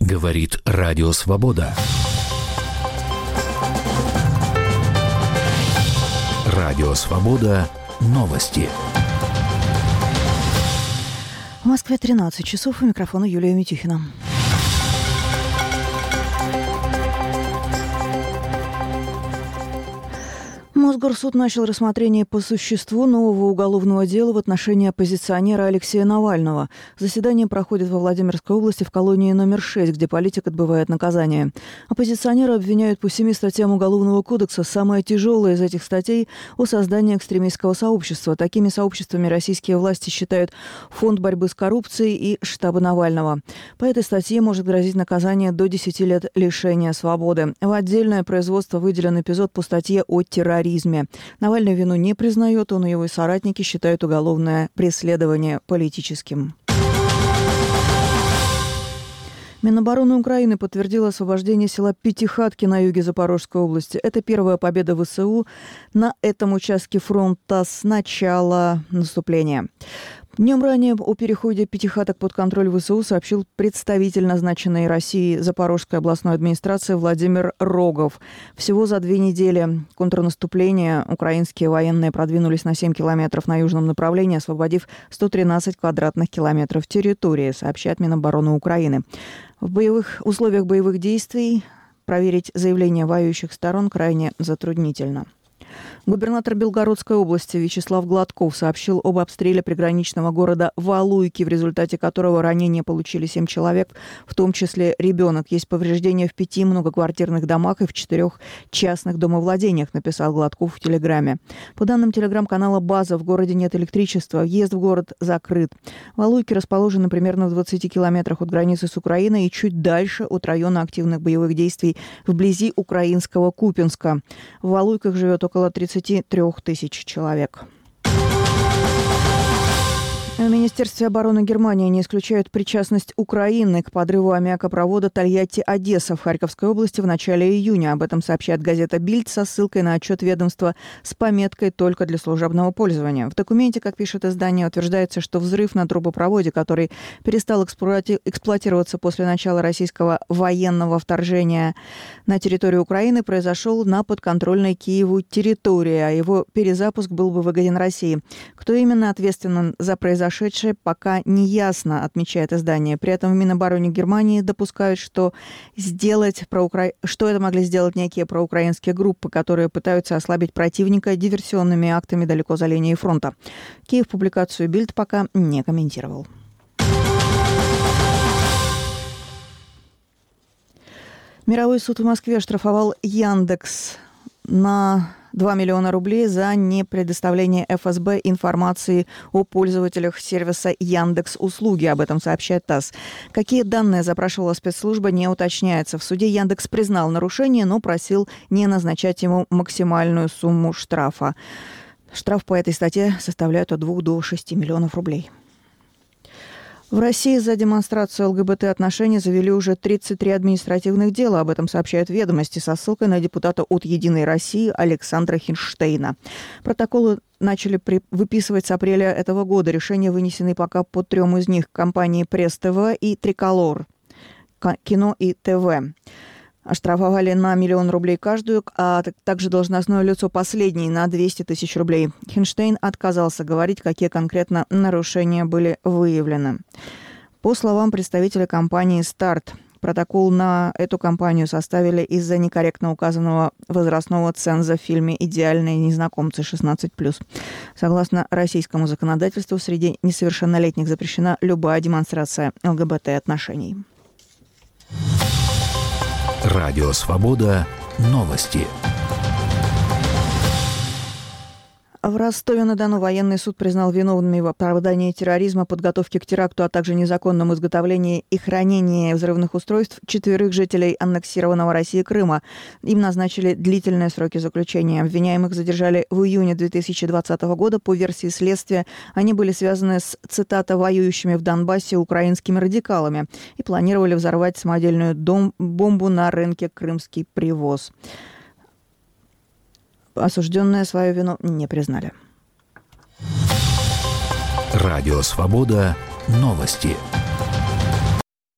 Говорит Радио Свобода. Радио Свобода. Новости. В Москве 13 часов. У микрофона Юлия Митюхина. Мосгорсуд начал рассмотрение по существу нового уголовного дела в отношении оппозиционера Алексея Навального. Заседание проходит во Владимирской области в колонии номер 6, где политик отбывает наказание. Оппозиционера обвиняют по 7 статьям Уголовного кодекса. Самая тяжелая из этих статей – о создании экстремистского сообщества. Такими сообществами российские власти считают Фонд борьбы с коррупцией и штабы Навального. По этой статье может грозить наказание до 10 лет лишения свободы. В отдельное производство выделен эпизод по статье о терроризме. Навальный вину не признает, он и его соратники считают уголовное преследование политическим. Минобороны Украины подтвердила освобождение села Пятихатки на юге Запорожской области. Это первая победа ВСУ на этом участке фронта с начала наступления. Днем ранее о переходе Пятихаток под контроль ВСУ сообщил представитель назначенной России Запорожской областной администрации Владимир Рогов. Всего за 2 недели контрнаступления украинские военные продвинулись на 7 километров на южном направлении, освободив 113 квадратных километров территории, сообщает Минобороны Украины. В условиях боевых действий проверить заявления воюющих сторон крайне затруднительно. Губернатор Белгородской области Вячеслав Гладков сообщил об обстреле приграничного города Валуйки, в результате которого ранения получили 7 человек, в том числе ребенок. Есть повреждения в 5 многоквартирных домах и в 4 частных домовладениях, написал Гладков в Телеграме. По данным телеграм-канала «База», в городе нет электричества, въезд в город закрыт. Валуйки расположены примерно в 20 километрах от границы с Украиной и чуть дальше от района активных боевых действий вблизи украинского Купянска. В Валуйках живет около 33 тысяч человек. В Министерстве обороны Германии не исключают причастность Украины к подрыву аммиакопровода Тольятти-Одесса в Харьковской области в начале июня. Об этом сообщает газета «Бильд» со ссылкой на отчет ведомства с пометкой «Только для служебного пользования». В документе, как пишет издание, утверждается, что взрыв на трубопроводе, который перестал эксплуатироваться после начала российского военного вторжения на территорию Украины, произошел на подконтрольной Киеву территории, а его перезапуск был бы выгоден России. Кто именно ответственен за произошедшее, пока не ясно, отмечает издание. При этом в Минобороне Германии допускают, что это могли сделать некие проукраинские группы, которые пытаются ослабить противника диверсионными актами далеко за линией фронта. Киев публикацию «Бильд» пока не комментировал. Мировой суд в Москве оштрафовал Яндекс на 2 миллиона рублей за непредоставление ФСБ информации о пользователях сервиса Яндекс.Услуги. Об этом сообщает ТАСС. Какие данные запрашивала спецслужба, не уточняется. В суде Яндекс признал нарушение, но просил не назначать ему максимальную сумму штрафа. Штраф по этой статье составляет от 2 до 6 миллионов рублей. В России за демонстрацию ЛГБТ-отношений завели уже 33 административных дела. Об этом сообщают «Ведомости» со ссылкой на депутата от «Единой России» Александра Хинштейна. Протоколы начали выписывать с апреля этого года. Решения вынесены пока по 3 из них – компании «Пресс-ТВ» и «Триколор», «Кино» и «ТВ». Оштрафовали на 1 миллион рублей каждую, а также должностное лицо последней на 200 тысяч рублей. Хинштейн отказался говорить, какие конкретно нарушения были выявлены. По словам представителя компании «Старт», протокол на эту компанию составили из-за некорректно указанного возрастного ценза в фильме «Идеальные незнакомцы» 16+. Согласно российскому законодательству, среди несовершеннолетних запрещена любая демонстрация ЛГБТ-отношений. Радио Свобода. Новости. В Ростове-на-Дону военный суд признал виновными в оправдании терроризма, подготовке к теракту, а также незаконном изготовлении и хранении взрывных устройств 4 жителей аннексированного Россией Крыма. Им назначили длительные сроки заключения. Обвиняемых задержали в июне 2020 года. По версии следствия, они были связаны с, цитата, «воюющими в Донбассе украинскими радикалами» и планировали взорвать самодельную бомбу на рынке «Крымский привоз». Осужденные свою вину не признали. Радио Свобода. Новости.